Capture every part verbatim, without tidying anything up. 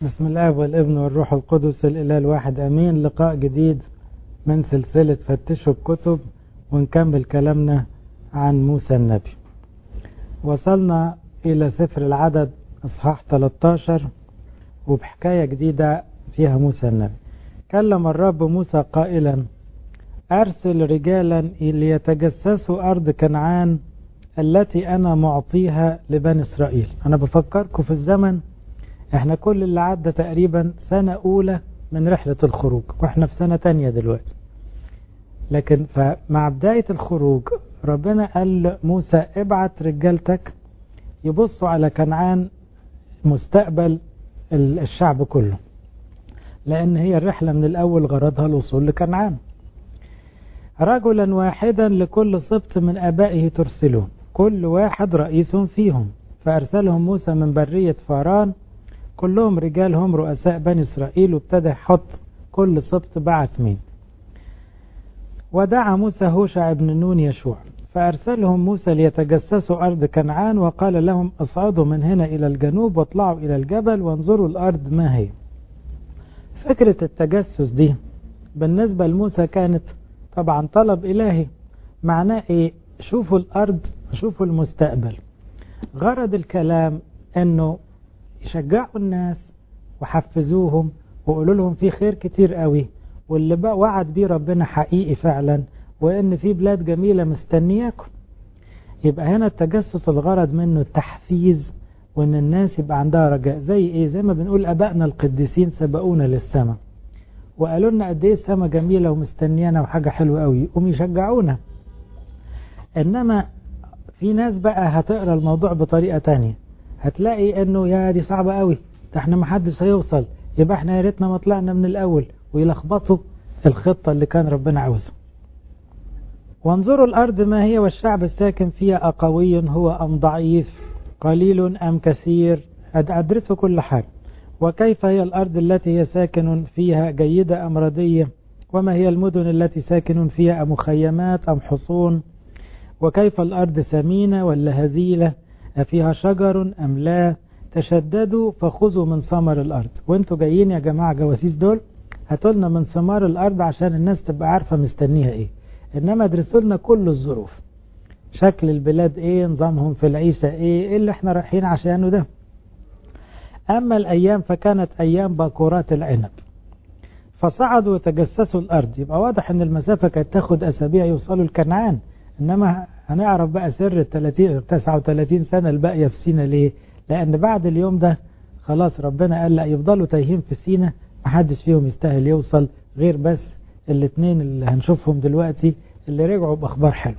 بسم الله والابن والروح القدس الإله الواحد أمين. لقاء جديد من سلسلة فتشوا الكتب، ونكمل كلامنا عن موسى النبي. وصلنا إلى سفر العدد إصحاح ثلاثة عشر، وبحكاية جديدة فيها موسى النبي. كلم الرب موسى قائلا: أرسل رجالا ليتجسسوا أرض كنعان التي أنا معطيها لبني إسرائيل. أنا بفكركم في الزمن، احنا كل اللي عدى تقريبا سنة أولى من رحلة الخروج، واحنا في سنة تانية دلوقتي. لكن فمع بداية الخروج ربنا قال موسى: ابعت رجالتك يبصوا على كنعان، مستقبل الشعب كله، لأن هي الرحلة من الأول غرضها الوصول لكنعان. رجلا واحدا لكل سبط من آبائه ترسلون، كل واحد رئيس فيهم. فأرسلهم موسى من برية فاران، كلهم رجال هم رؤساء بني إسرائيل، وابتدى يحط كل سبط بعت مين. ودعا موسى هوشع بن نون يشوع، فأرسلهم موسى ليتجسسوا أرض كنعان، وقال لهم: اصعدوا من هنا إلى الجنوب واطلعوا إلى الجبل وانظروا الأرض ما هي. فكرة التجسس دي بالنسبة لموسى كانت طبعا طلب إلهي. معناه إيه؟ شوفوا الأرض، شوفوا المستقبل. غرض الكلام أنه يشجعوا الناس وحفزوهم وقولوا لهم في خير كتير قوي، واللي بقى وعد بيه ربنا حقيقي فعلا، وان في بلاد جميلة مستنياكم. يبقى هنا التجسس الغرض منه التحفيز، وان الناس يبقى عندها رجاء. زي ايه؟ زي ما بنقول ابائنا القديسين سبقونا للسماء وقالوا لنا قد ايه السماء جميلة ومستنيانا وحاجة حلوة قوي، يقوم يشجعونا. انما في ناس بقى هتقرأ الموضوع بطريقة تانية، هتلاقي انه يا دي صعبة قوي، ده احنا ما حدش هيوصل، يبقى احنا يا ريتنا ما طلعنا من الاول، ويلخبطوا الخطة اللي كان ربنا عاوزها. وانظروا الارض ما هي، والشعب الساكن فيها أقوي هو ام ضعيف، قليل ام كثير. ادرسوا كل حاجة. وكيف هي الارض التي هي ساكن فيها، جيدة ام ردية؟ وما هي المدن التي ساكن فيها، ام مخيمات ام حصون؟ وكيف الارض سمينة ولا هزيلة؟ أفيها شجر أم لا؟ تشددوا فخذوا من ثمر الأرض. وانتوا جايين يا جماعة جواسيس دول، هاتولنا من ثمار الأرض عشان الناس تبقى عارفة مستنيها ايه. انما ادرسوا لنا كل الظروف، شكل البلاد ايه، نظامهم في العيشة ايه، ايه اللي احنا رايحين عشانه ده. اما الايام فكانت ايام باكورات العنب، فصعدوا وتجسسوا الارض. يبقى واضح ان المسافة كانت تاخد اسابيع يوصلوا لكنعان. انما هنعرف بقى سر ال تسعة وثلاثين سنة الباقية في سينا ليه؟ لأن بعد اليوم ده خلاص ربنا قال لا، يفضلوا تايهين في سينا، محدش فيهم يستاهل يوصل غير بس الاثنين اللي هنشوفهم دلوقتي اللي رجعوا بأخبار حلو.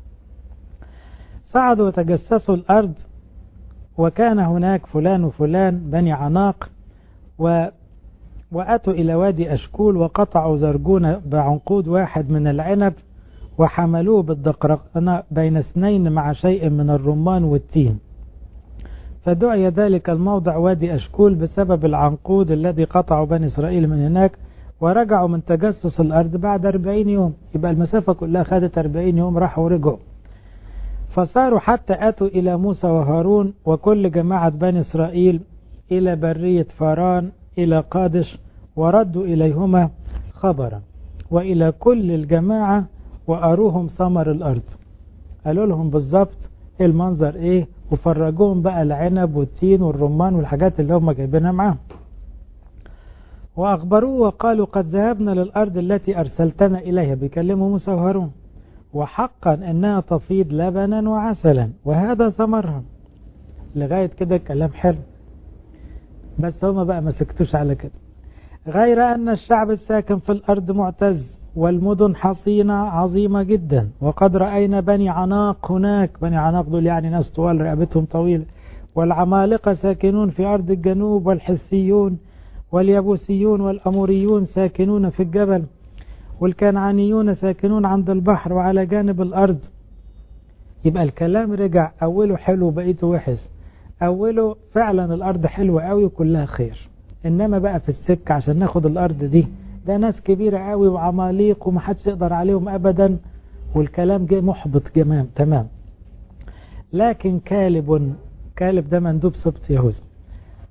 صعدوا وتجسسوا الأرض، وكان هناك فلان وفلان بني عناق، و وأتوا إلى وادي أشكول، وقطعوا زرجون بعنقود واحد من العنب، وحملوه بالدقرقنة بين اثنين مع شيء من الرمان والتين. فدعي ذلك الموضع وادي أشكول بسبب العنقود الذي قطعوا بني إسرائيل من هناك. ورجعوا من تجسس الأرض بعد أربعين يوم. يبقى المسافة كلها خدت أربعين يوم، راحوا ورجعوا. فصاروا حتى أتوا إلى موسى وهارون وكل جماعة بني إسرائيل إلى برية فاران إلى قادش، وردوا إليهما خبرا وإلى كل الجماعة، وأروهم ثمر الأرض. قالوا لهم بالظبط المنظر إيه، وفرجوهم بقى العنب والتين والرمان والحاجات اللي هم جايبينها معاهم. وأخبروه وقالوا: قد ذهبنا للأرض التي أرسلتنا إليها. بيكلموا موسى وهارون: وحقا أنها تفيض لبنا وعسلا، وهذا ثمرها. لغاية كده كلام حلو، بس هم بقى ما سكتوش على كده. غير أن الشعب الساكن في الأرض معتز، والمدن حصينة عظيمة جدا، وقد رأينا بني عناق هناك. بني عناق دول يعني ناس طوال رقبتهم طويلة. والعمالقة ساكنون في أرض الجنوب، والحثيون واليبوسيون والأموريون ساكنون في الجبل، والكنعانيون ساكنون عند البحر وعلى جانب الأرض. يبقى الكلام رجع أوله حلو بقيته وحش. أوله فعلا الأرض حلوة قوي وكلها خير، إنما بقى في السكة عشان ناخد الأرض دي ده ناس كبيرة قوي وعماليق ومحدش يقدر عليهم أبدا، والكلام جاي محبط جمام تمام. لكن كالب، كالب ده مندوب سبط يهوذا،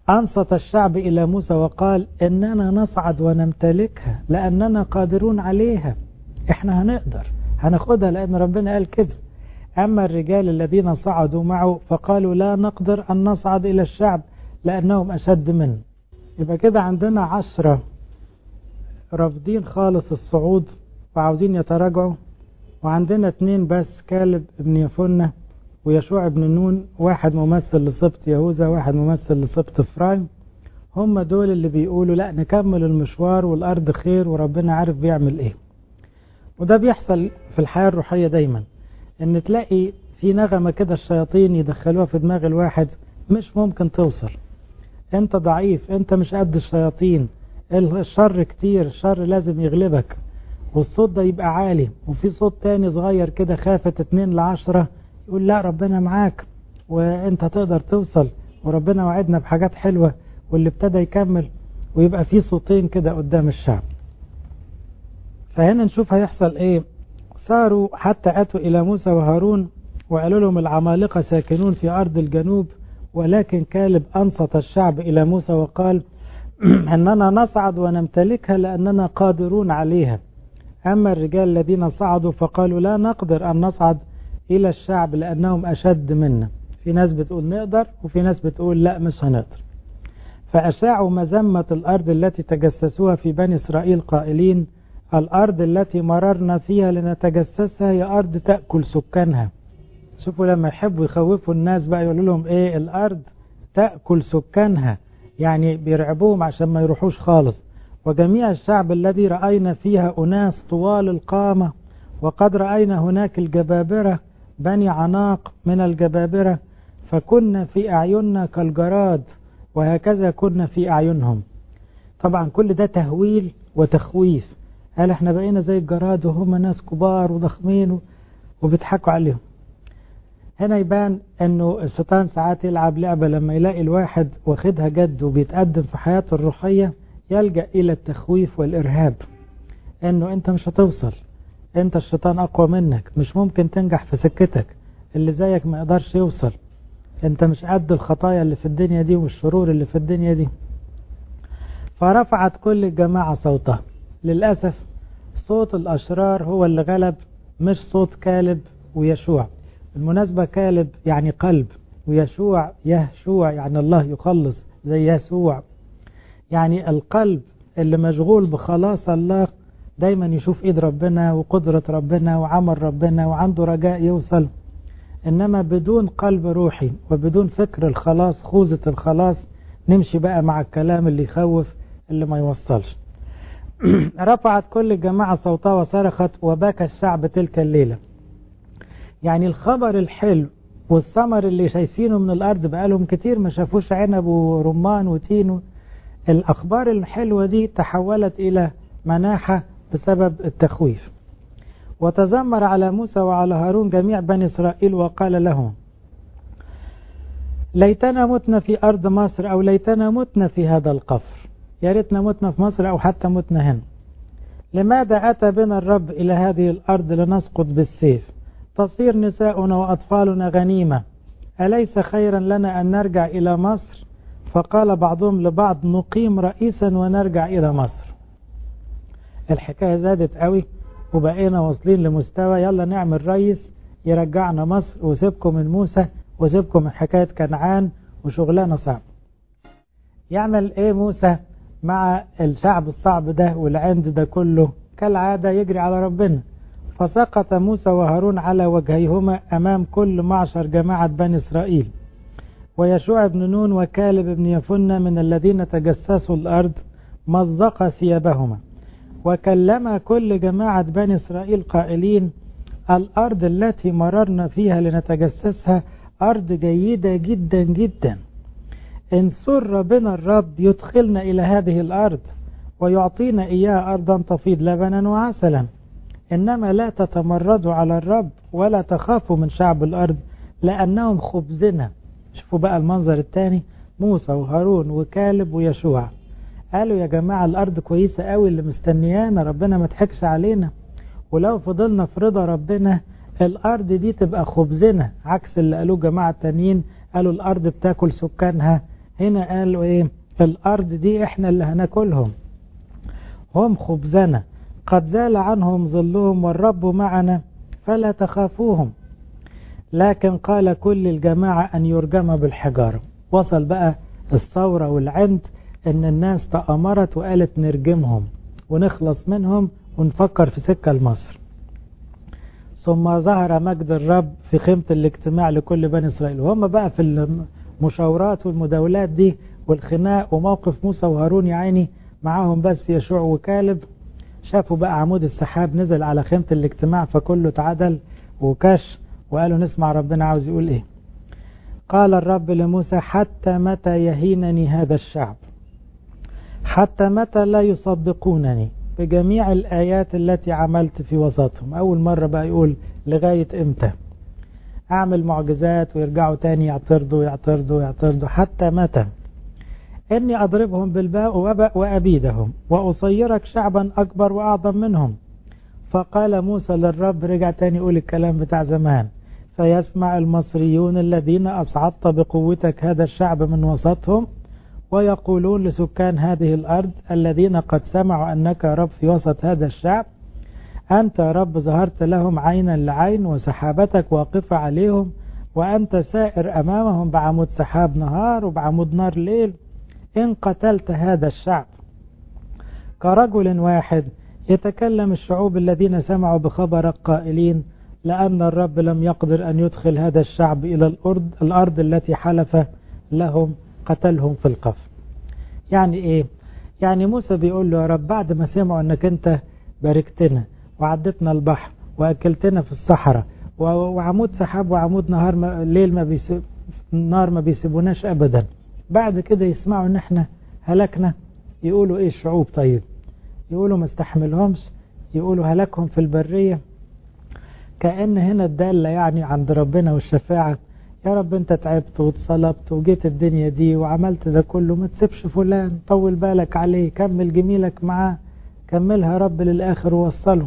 أنصت الشعب إلى موسى وقال إننا نصعد ونمتلكها لأننا قادرون عليها. إحنا هنقدر هناخدها لأن ربنا قال كده. أما الرجال الذين صعدوا معه فقالوا لا نقدر أن نصعد إلى الشعب لأنهم أشد منه. يبقى كده عندنا عشرة رافضين خالص الصعود وعاوزين يتراجعوا، وعندنا اتنين بس، كالب ابن يفنة ويشوع ابن نون، واحد ممثل لسبط يهوذا واحد ممثل لسبط إفرايم. هم دول اللي بيقولوا لا نكمل المشوار والأرض خير وربنا عارف بيعمل ايه. وده بيحصل في الحياة الروحية دايما، ان تلاقي في نغمة كده الشياطين يدخلوها في دماغ الواحد مش ممكن توصل، انت ضعيف، انت مش قد الشياطين، الشر كتير، الشر لازم يغلبك. والصوت ده يبقى عالي، وفي صوت تاني صغير كده خافت اتنين لعشرة يقول لا ربنا معاك وانت تقدر توصل وربنا وعدنا بحاجات حلوة، واللي ابتدى يكمل. ويبقى في صوتين كده قدام الشعب. فهنا نشوف هيحصل ايه. صاروا حتى اتوا الى موسى وهارون وقالوا لهم العمالقة ساكنون في ارض الجنوب، ولكن كالب انصت الشعب الى موسى وقال اننا نصعد ونمتلكها لاننا قادرون عليها. اما الرجال الذين صعدوا فقالوا لا نقدر ان نصعد الى الشعب لانهم اشد منا. في ناس بتقول نقدر وفي ناس بتقول لا مش هنقدر. فاشاعوا مذمة الارض التي تجسسوها في بني اسرائيل قائلين الارض التي مررنا فيها لنتجسسها هي ارض تأكل سكانها. شوفوا لما يحبوا يخوفوا الناس بقى يقولوا لهم ايه، الارض تأكل سكانها، يعني بيرعبوهم عشان ما يروحوش خالص. وجميع الشعب الذي رأينا فيها أناس طوال القامة، وقد رأينا هناك الجبابرة بني عناق من الجبابرة، فكنا في أعيننا كالجراد وهكذا كنا في أعينهم. طبعا كل ده تهويل وتخويف، قال احنا بقينا زي الجراد وهم ناس كبار وضخمين وبيضحكوا عليهم. هنا يبان انه الشيطان ساعات يلعب لعبة، لما يلاقي الواحد واخدها جد وبيتقدم في حياته الروحية يلجأ الى التخويف والارهاب، انه انت مش هتوصل، انت الشيطان اقوى منك، مش ممكن تنجح في سكتك، اللي زيك ما يقدرش يوصل، انت مش قد الخطايا اللي في الدنيا دي والشرور اللي في الدنيا دي. فرفعت كل الجماعة صوتها. للأسف صوت الأشرار هو اللي غلب، مش صوت كالب ويشوع. بالمناسبة كالب يعني قلب، ويشوع يهشوع يعني الله يخلص، زي يسوع يعني القلب اللي مشغول بخلاص الله، دايما يشوف ايد ربنا وقدرة ربنا وعمل ربنا وعنده رجاء يوصل. انما بدون قلب روحي وبدون فكر الخلاص، خوذة الخلاص، نمشي بقى مع الكلام اللي يخوف اللي ما يوصلش. رفعت كل الجماعة صوتها وصرخت وبكى الشعب تلك الليلة. يعني الخبر الحلو والثمر اللي شايفينه من الأرض بقالهم كتير ما شافوش عنب ورمان وتين، الأخبار الحلوة دي تحولت إلى مناحة بسبب التخويف. وتذمر على موسى وعلى هارون جميع بني إسرائيل وقال لهم ليتنا متنا في أرض مصر أو ليتنا متنا في هذا القفر، يا ريتنا متنا في مصر أو حتى متنا هنا. لماذا أتى بنا الرب إلى هذه الأرض لنسقط بالسيف، تصير نساؤنا وأطفالنا غنيمة، أليس خيرا لنا أن نرجع إلى مصر؟ فقال بعضهم لبعض نقيم رئيسا ونرجع إلى مصر. الحكاية زادت قوي وبقينا واصلين لمستوى يلا نعمل رئيس يرجعنا مصر وسيبكم من موسى وسيبكم من حكاية كنعان وشغلانة صعب. يعمل ايه موسى مع الشعب الصعب ده والعند ده كله؟ كالعادة يجري على ربنا. فسقط موسى وهارون على وجهيهما أمام كل معشر جماعة بني إسرائيل، ويشوع بن نون وكالب بن يفنة من الذين تجسسوا الأرض مزق ثيابهما، وكلم كل جماعة بني إسرائيل قائلين الأرض التي مررنا فيها لنتجسسها أرض جيدة جدا جدا، إن سر بنا الرب يدخلنا إلى هذه الأرض ويعطينا إياها أرضا تفيض لبنا وعسلا، إنما لا تتمردوا على الرب ولا تخافوا من شعب الأرض لأنهم خبزنا. شوفوا بقى المنظر الثاني، موسى وهارون وكالب ويشوع قالوا يا جماعة الأرض كويسة قوي اللي مستنيانا، ربنا ما تحكش علينا، ولو فضلنا في رضا ربنا الأرض دي تبقى خبزنا، عكس اللي قالوه جماعة تانيين قالوا الأرض بتاكل سكانها، هنا قالوا ايه؟ الارض دي احنا اللي هناكلهم، هم خبزنا قد زال عنهم ظلهم والرب معنا فلا تخافوهم. لكن قال كل الجماعة أن يرجم بالحجارة. وصل بقى الثورة والعند ان الناس تأمرت وقالت نرجمهم ونخلص منهم ونفكر في سكة لمصر. ثم ظهر مجد الرب في خيمة الاجتماع لكل بني إسرائيل، وهم بقى في المشاورات والمداولات دي والخناق وموقف موسى وهارون يا عيني معاهم بس يشوع وكالب، شافوا بقى عمود السحاب نزل على خيمة الاجتماع فكله تعدل وكش وقالوا نسمع ربنا عاوز يقول ايه. قال الرب لموسى حتى متى يهينني هذا الشعب؟ حتى متى لا يصدقونني بجميع الآيات التي عملت في وسطهم؟ أول مرة بقى يقول لغاية إمتى أعمل معجزات ويرجعوا تاني يعترضوا يعترضوا يعترضوا. حتى متى؟ إني أضربهم بالباء وأبأ وأبيدهم وأصيرك شعبا أكبر وأعظم منهم. فقال موسى للرب، رجع تاني يقول الكلام بتاع زمان، فيسمع المصريون الذين أصعدت بقوتك هذا الشعب من وسطهم ويقولون لسكان هذه الأرض الذين قد سمعوا أنك رب في وسط هذا الشعب، أنت رب ظهرت لهم عينا لعين وسحابتك واقفة عليهم، وأنت سائر أمامهم بعمود سحاب نهار وبعمود نار ليل. إن قتلت هذا الشعب كرجل واحد يتكلم الشعوب الذين سمعوا بخبرك قائلين لأن الرب لم يقدر أن يدخل هذا الشعب إلى الأرض, الأرض التي حلف لهم قتلهم في القف. يعني إيه؟ يعني موسى بيقول له يا رب بعد ما سمعوا أنك أنت باركتنا وعدتنا البحر وأكلتنا في الصحراء وعمود سحاب وعمود نهار ما الليل ما بيسيب النار ما بيسيبوناش أبدا، بعد كده يسمعوا أن احنا هلكنا، يقولوا إيه الشعوب؟ طيب يقولوا ما استحملهمش، يقولوا هلكهم في البرية. كأن هنا الدالة يعني عند ربنا والشفاعة، يا رب انت تعبت وتصلبت وجيت الدنيا دي وعملت ده كله، ما تسيبش فلان، طول بالك عليه، كمل جميلك معاه، كملها رب للآخر ووصله.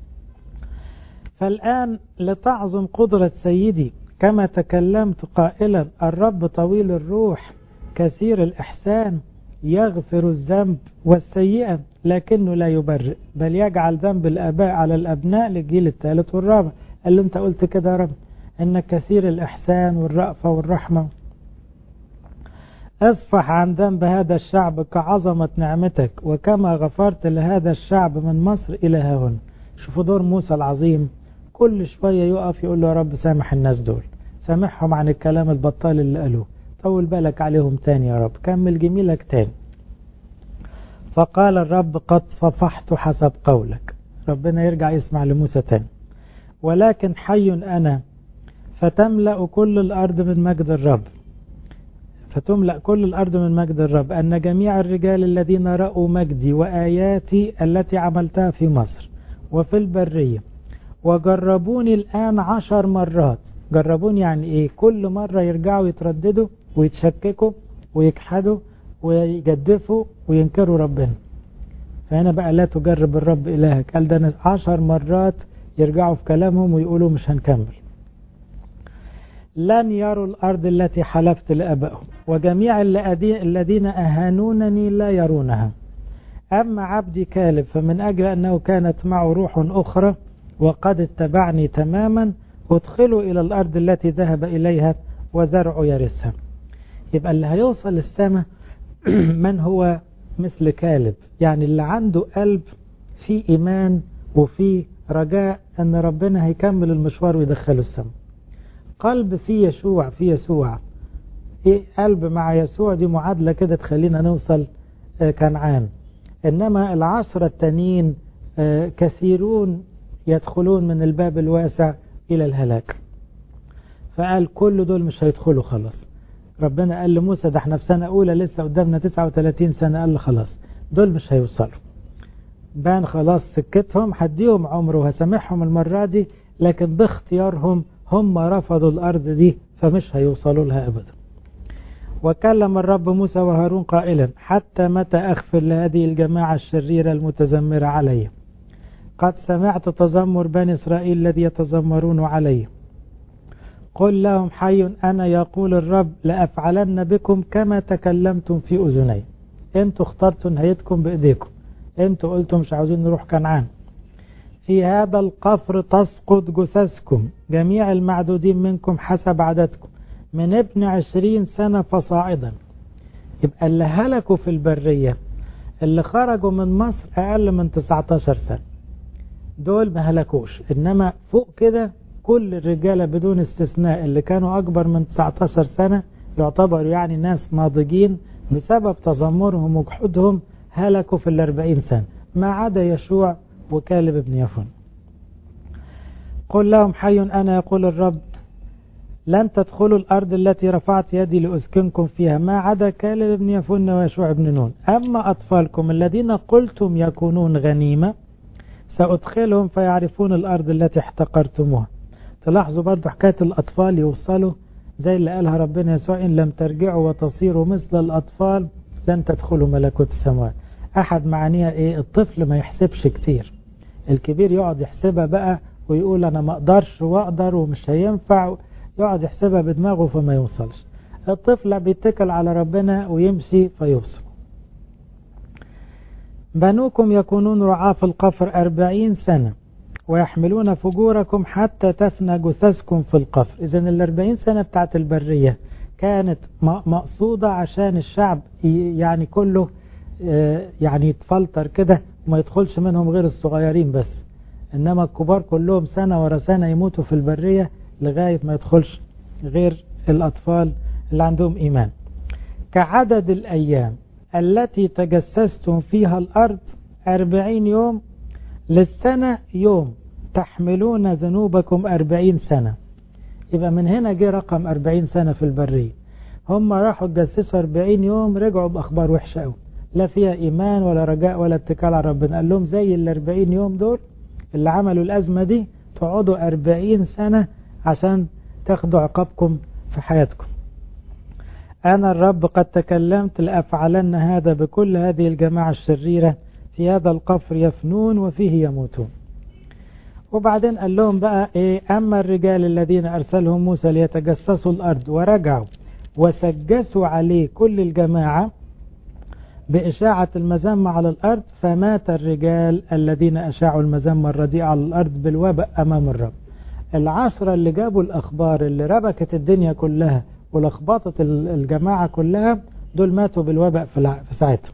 فالآن لتعظم قدرة سيدي كما تكلمت قائلا الرب طويل الروح كثير الإحسان يغفر الذنب والسيئة لكنه لا يبرئ بل يجعل ذنب الآباء على الأبناء للجيل الثالث والرابع. قال له انت قلت كده يا رب انك كثير الإحسان والرأفة والرحمة. اصفح عن ذنب هذا الشعب كعظمة نعمتك وكما غفرت لهذا الشعب من مصر إلى هاهنا. شوفوا دور موسى العظيم، كل شوية يقف يقول له يا رب سامح الناس دول، سامحهم عن الكلام البطال اللي قالوه، طول بالك عليهم تاني يا رب، كمل جميلك تاني. فقال الرب قد صفحت حسب قولك. ربنا يرجع يسمع لموسى تاني. ولكن حي أنا فتملأ كل الأرض من مجد الرب فتملأ كل الأرض من مجد الرب أن جميع الرجال الذين رأوا مجدي وآياتي التي عملتها في مصر وفي البرية وجربوني الآن عشر مرات. جربوني يعني إيه؟ كل مرة يرجعوا يترددوا ويتشككوا ويجحدوا ويجدفوا وينكروا ربنا. فهنا بقى لا تجرب الرب إلهك، قال ده عشر مرات يرجعوا في كلامهم ويقولوا مش هنكمل. لن يروا الأرض التي حلفت لأبائهم وجميع الذين أهانونني لا يرونها. أما عبدي كالب فمن أجل أنه كانت معه روح أخرى وقد اتبعني تماما ادخلوا إلى الأرض التي ذهب إليها وزرع يرثها. يبقى اللي هيوصل السماء من هو مثل كالب، يعني اللي عنده قلب فيه إيمان وفيه رجاء أن ربنا هيكمل المشوار ويدخله السماء. قلب فيه يشوع فيه يسوع، إيه قلب مع يسوع دي معادلة كده تخلينا نوصل كنعان. إنما العشرة التانيين كثيرون يدخلون من الباب الواسع إلى الهلاك. فقال كل دول مش هيدخلوا خلاص. ربنا قال لموسى ده احنا في سنة أولى لسه قدامنا تسعة وثلاثين سنة، قال له خلاص دول مش هيوصلوا، بان خلاص سكتهم، هديهم عمره وهسامحهم المرة دي، لكن باختيارهم هم رفضوا الأرض دي فمش هيوصلوا لها أبدا. وكلم الرب موسى وهارون قائلا حتى متى أغفر لهذه الجماعة الشريرة المتذمرة علي؟ قد سمعت تذمر بني إسرائيل الذي يتذمرون علي. قل لهم حي أنا يقول الرب لأفعلن بكم كما تكلمتم في أذني. انتوا اخترتوا نهايتكم بإيديكم، انتوا قلتم مش عاوزين نروح كنعان. في هذا القفر تسقط جثثكم جميع المعدودين منكم حسب عددكم من ابن عشرين سنة فصاعدا. يبقى اللي هلكوا في البرية اللي خرجوا من مصر أقل من تسعتاشر سنة دول ما هلكوش، إنما فوق كده كل الرجالة بدون استثناء اللي كانوا أكبر من تسعتاشر سنة يعتبروا يعني ناس ناضجين بسبب تذمرهم وجحودهم هلكوا في الأربعين سنة ما عدا يشوع وكالب بن يفن. قل لهم حي أنا يقول الرب لن تدخلوا الأرض التي رفعت يدي لأسكنكم فيها ما عدا كالب بن يفن ويشوع بن نون. أما أطفالكم الذين قلتم يكونون غنيمة سأدخلهم فيعرفون الأرض التي احتقرتموها. تلاحظوا برضو حكاية الأطفال يوصلوا زي اللي قالها ربنا يسوع إن لم ترجعوا وتصيروا مثل الأطفال لن تدخلوا ملكوت السماوات. أحد معانيها إيه؟ الطفل ما يحسبش كتير، الكبير يقعد يحسبها بقى ويقول أنا ما أقدرش وأقدر ومش هينفع، يقعد يحسبها بدماغه فما يوصلش. الطفل بيتكل على ربنا ويمشي فيوصل. بنوكم يكونون رعاة في القفر أربعين سنة ويحملون فجوركم حتى تفنى جثثكم في القفر. إذن الأربعين سنة بتاعت البرية كانت مقصودة عشان الشعب يعني كله يعني يتفلتر كده وما يدخلش منهم غير الصغيرين بس، إنما الكبار كلهم سنة ورا سنة يموتوا في البرية لغاية ما يدخلش غير الأطفال اللي عندهم إيمان. كعدد الأيام التي تجسستم فيها الأرض أربعين يوم للسنة يوم تحملون ذنوبكم أربعين سنة. يبقى من هنا جه رقم أربعين سنة في البرية. هم راحوا تجسسوا أربعين يوم رجعوا بأخبار وحشة قوي، لا فيها إيمان ولا رجاء ولا اتكال على ربنا. قال لهم زي الأربعين يوم دول اللي عملوا الأزمة دي تقعدوا أربعين سنة عشان تاخدوا عقابكم في حياتكم. أنا الرب قد تكلمت لأفعلن هذا بكل هذه الجماعة الشريرة في هذا القفر يفنون وفيه يموتون. وبعدين قال لهم بقى إيه؟ أما الرجال الذين أرسلهم موسى ليتجسسوا الأرض ورجعوا وسجسوا عليه كل الجماعة بإشاعة المذمة على الأرض فمات الرجال الذين أشاعوا المذمة الرديئة على الأرض بالوباء أمام الرب. العشرة اللي جابوا الأخبار اللي ربكت الدنيا كلها ولخبطت الجماعة كلها دول ماتوا بالوباء في ساعتها.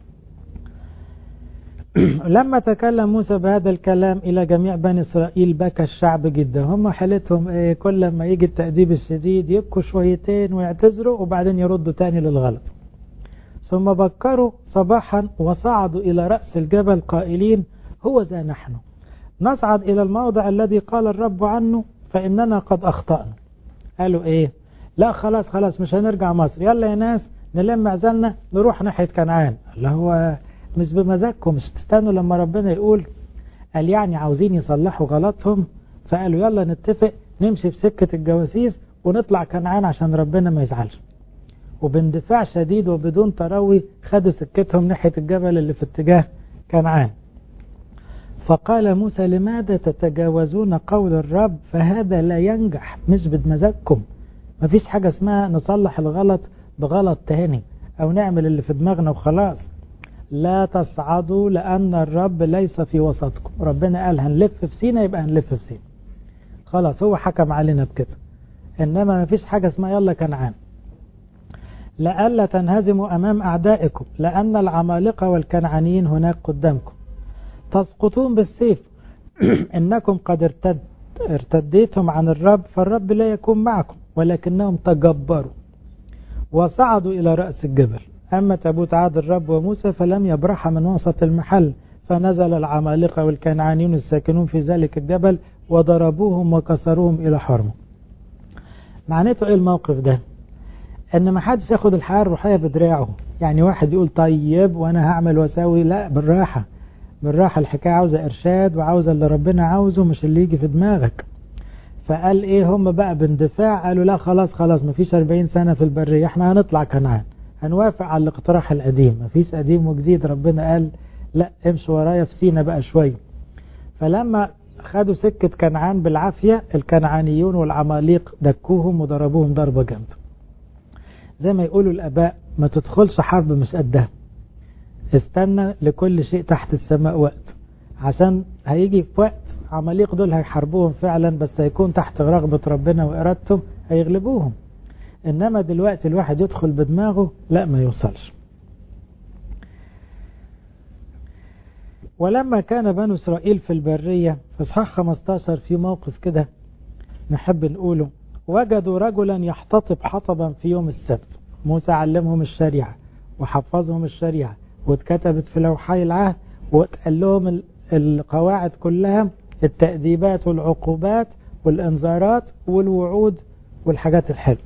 لما تكلم موسى بهذا الكلام إلى جميع بني إسرائيل بكى الشعب جدا. هم حالتهم إيه؟ كل ما يجي التأديب الشديد يبكوا شويتين ويعتذروا وبعدين يردوا تاني للغلط. ثم بكروا صباحا وصعدوا إلى رأس الجبل قائلين هو ذا نحن نصعد إلى الموضع الذي قال الرب عنه فإننا قد أخطأنا. قالوا إيه؟ لا خلاص خلاص مش هنرجع مصر، يلا يا ناس نلم عزلنا نروح ناحية كنعان. اللي هو مش بمزاجكم، مش تستنوا لما ربنا يقول. قال يعني عاوزين يصلحوا غلطهم فقالوا يلا نتفق نمشي في سكة الجواسيس ونطلع كنعان عشان ربنا ما يزعلش. وباندفاع شديد وبدون تروي خدوا سكتهم ناحية الجبل اللي في اتجاه كنعان. فقال موسى لماذا تتجاوزون قول الرب فهذا لا ينجح، مش بمزاجكم. مفيش حاجة اسمها نصلح الغلط بغلط تاني او نعمل اللي في دماغنا وخلاص. لا تصعدوا لأن الرب ليس في وسطكم. ربنا قال هنلف في سينا يبقى هنلف في سينا خلاص، هو حكم علينا بكده. إنما مفيش حاجة اسمها يلا كنعان. لألا تنهزموا أمام أعدائكم لأن العمالقة والكنعانيين هناك قدامكم تسقطون بالسيف. إنكم قد ارتد ارتديتم عن الرب فالرب لا يكون معكم ولكنهم تجبروا وصعدوا إلى رأس الجبل. أما تابوت عهد الرب وموسى فلم يبرح من وسط المحل فنزل العمالقة والكنعانيون الساكنون في ذلك الجبل وضربوهم وكسروهم إلى حرمه. معناته إيه الموقف ده؟ إن ما حدش ياخد الحياة الروحية بدراعه. يعني واحد يقول طيب وأنا هعمل واسوي، لا، بالراحة بالراحة. الحكاية عاوزة إرشاد وعاوزة اللي ربنا عاوزه مش اللي يجي في دماغك. فقال إيه هم بقى باندفاع قالوا لا خلاص خلاص مفيش أربعين سنة في البرية، احنا هنطلع كنعان، هنوافق على الاقتراح القديم. مفيش قديم وجديد، ربنا قال لا امشوا ورايا في سينا بقى شوية. فلما خدوا سكة كنعان بالعافية، الكنعانيون والعماليق دكوهم وضربوهم ضربة جنب. زي ما يقولوا الآباء ما تدخلش حرب مش قدها، استنى لكل شيء تحت السماء وقت، عشان هيجي في وقت عماليق دول هيحاربوهم فعلا، بس هيكون تحت رغبة ربنا وإرادته هيغلبوهم. إنما دلوقتي الواحد يدخل بدماغه لا ما يوصلش. ولما كان بنو إسرائيل في البرية في إصحاح خمسة عشر في موقف كده نحب نقوله، وجدوا رجلا يحتطب حطبا في يوم السبت. موسى علمهم الشريعة وحفظهم الشريعة واتكتبت في لوحي العهد وقال لهم القواعد كلها، التأديبات والعقوبات والإنذارات والوعود والحاجات الحلوة.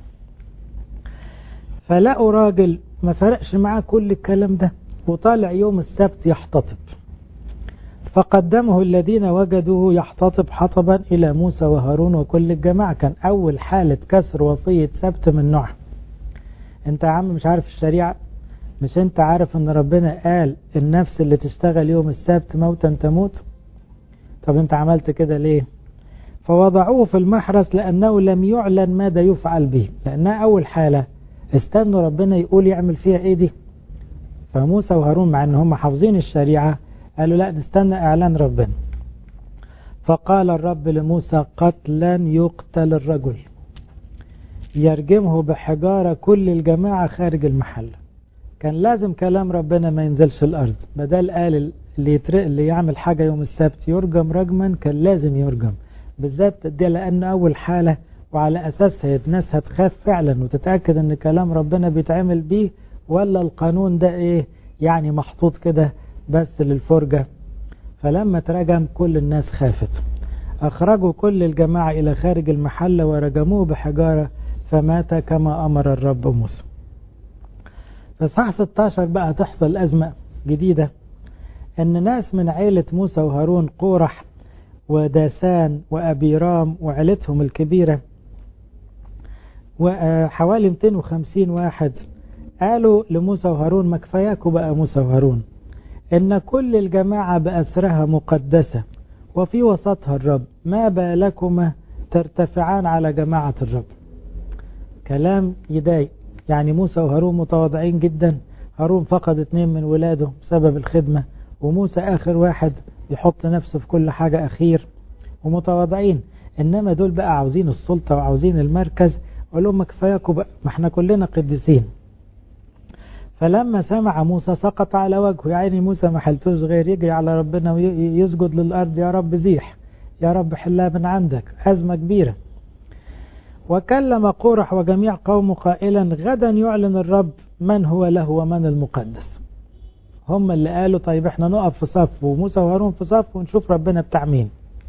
فلقوا راجل ما فرقش معاه كل الكلام ده وطالع يوم السبت يحتطب، فقدمه الذين وجدوه يحتطب حطبا إلى موسى وهارون وكل الجماعة. كان أول حالة كسر وصية سبت من نوعها. انت يا عم مش عارف الشريعة؟ مش انت عارف ان ربنا قال النفس اللي تشتغل يوم السبت موتا تموت؟ طب انت عملت كده ليه؟ فوضعوه في المحرس لأنه لم يعلن ماذا يفعل به، لأنها أول حالة استنوا ربنا يقول يعمل فيها ايه دي. فموسى وهارون مع ان هم حافظين الشريعة قالوا لا نستنى اعلان ربنا. فقال الرب لموسى قتلا يقتل الرجل، يرجمه بحجارة كل الجماعة خارج المحل. كان لازم كلام ربنا ما ينزلش الأرض، بدل قال اللي, اللي يعمل حاجة يوم السبت يرجم رجما، كان لازم يرجم بالذات دي، لأن أول حالة وعلى أساسها الناس هتخاف فعلا وتتأكد أن كلام ربنا بيتعمل بيه، ولا القانون ده إيه يعني محطوط كده بس للفرجة. فلما ترجم كل الناس خافت، أخرجوا كل الجماعة إلى خارج المحل ورجموه بحجارة فمات كما أمر الرب موسى. في صح ستة عشر بقى تحصل أزمة جديدة، أن ناس من عيلة موسى وهارون قورح وداسان وأبيرام وعيلتهم الكبيرة وحوالي مئتين وخمسين واحد قالوا لموسى وهارون ما كفاياكوا بقى موسى وهارون، إن كل الجماعة بأسرها مقدسة وفي وسطها الرب، ما بالكما ترتفعان على جماعة الرب. كلام يضايق، يعني موسى وهارون متواضعين جدا، هارون فقد اتنين من ولاده بسبب الخدمة، وموسى آخر واحد يحط نفسه في كل حاجة أخير ومتواضعين، إنما دول بقى عاوزين السلطة وعاوزين المركز. قالوا ما كفاياكوا بقى، ما احنا كلنا قديسين. فلما سمع موسى سقط على وجهه، يعني موسى ما حلتوش غير يجري على ربنا ويسجد للأرض، يا رب زيح، يا رب حلها من عندك، أزمة كبيرة. وكلم قورح وجميع قومه قائلا غدا يعلن الرب من هو له ومن المقدس. هم اللي قالوا طيب احنا نقف في صف وموسى وهارون في صف ونشوف ربنا بتاع مين.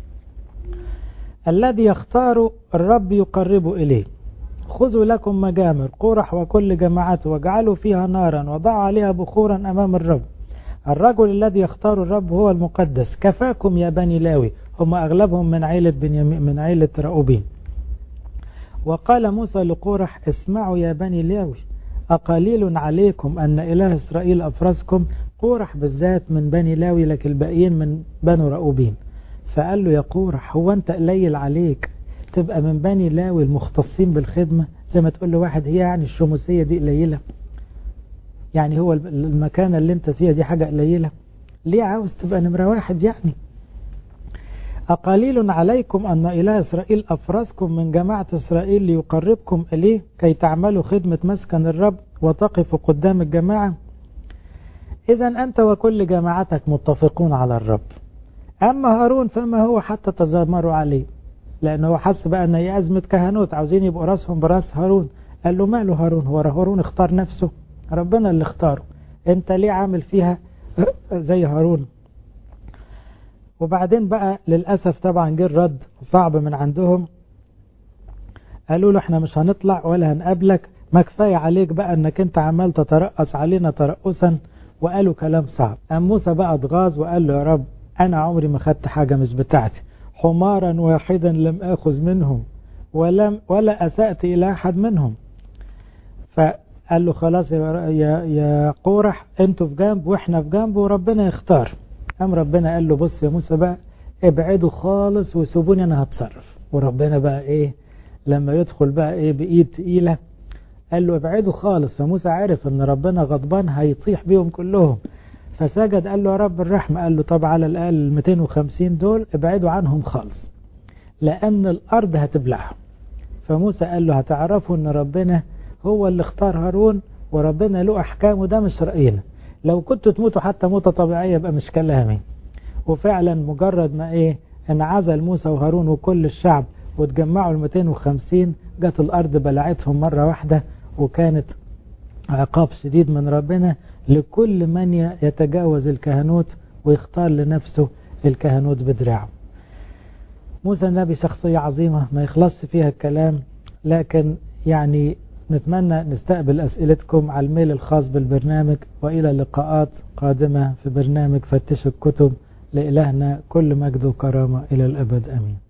الذي يختار الرب يقرب إليه. خذوا لكم مجامر قورح وكل جماعته واجعلوا فيها نارا وضعوا عليها بخورا أمام الرب. الرجل الذي يختار الرب هو المقدس. كفاكم يا بني لاوي، هم أغلبهم من عيلة بنيامين من عيلة رأوبين. وقال موسى لقورح اسمعوا يا بني لاوي، أقليل عليكم أن إله إسرائيل أفرزكم. قورح بالذات من بني لاوي لكن الباقيين من بنو رأوبين. فقال له يا قورح هو أنت قليل عليك تبقى من بني لاوي المختصين بالخدمة؟ زي ما تقول له واحد هي يعني الشموسية دي قليلة؟ يعني هو المكانة اللي انت فيها دي حاجة قليلة؟ ليه عاوز تبقى نمرة واحد يعني؟ أقليل عليكم أن إله إسرائيل أفرزكم من جماعة إسرائيل ليقربكم إليه كي تعملوا خدمة مسكن الرب وتقفوا قدام الجماعة. إذا أنت وكل جماعتك متفقون على الرب. أما هارون فما هو حتى تذمروا عليه، لأنه حس بقى أن هي أزمة كهنوت عاوزين يبقوا راسهم براس هارون. قال له ماله هارون؟ هو هارون اختار نفسه؟ ربنا اللي اختاره، انت ليه عامل فيها زي هارون؟ وبعدين بقى للأسف طبعا جه الرد صعب من عندهم. قالوا له احنا مش هنطلع ولا هنقابلك، ما كفاية عليك بقى انك انت عمال تترأس علينا ترأسا. وقالوا كلام صعب. أم موسى بقى اتغاظ وقال له يا رب انا عمري ما خدت حاجة مش بتاعتي، حمارا واحدا لم اخذ منهم ولم ولا اسأت الى احد منهم. فقال له خلاص يا, يا قورح انتوا في جنب واحنا في جنب وربنا يختار. أم ربنا قال له بص يا موسى بقى ابعدوا خالص وسيبوني أنا هتصرف. وربنا بقى إيه لما يدخل بقى إيه بإيد تقيلة قال له ابعدوا خالص. فموسى عارف ان ربنا غضبان هيطيح بيهم كلهم، فسجد قال له يا رب الرحمة. قال له طب على الأقل مئتين وخمسين دول ابعدوا عنهم خالص لأن الأرض هتبلعهم. فموسى قال له هتعرفوا ان ربنا هو اللي اختار هارون وربنا له أحكامه، ده مش رأينا. لو كنتوا تموتوا حتى موتة طبيعية يبقى مش كلامي. وفعلا مجرد ما ايه انعزل موسى وهارون وكل الشعب وتجمعوا ال مئتين وخمسين جت الأرض بلعتهم مرة واحدة، وكانت عقاب شديد من ربنا لكل من يتجاوز الكهنوت ويختار لنفسه الكهنوت بدراعه. موسى النبي شخصية عظيمة ما يخلصش فيها الكلام، لكن يعني نتمنى نستقبل أسئلتكم على الميل الخاص بالبرنامج، وإلى لقاءات قادمة في برنامج فتش الكتب. لإلهنا كل مجد وكرامة إلى الأبد، أمين.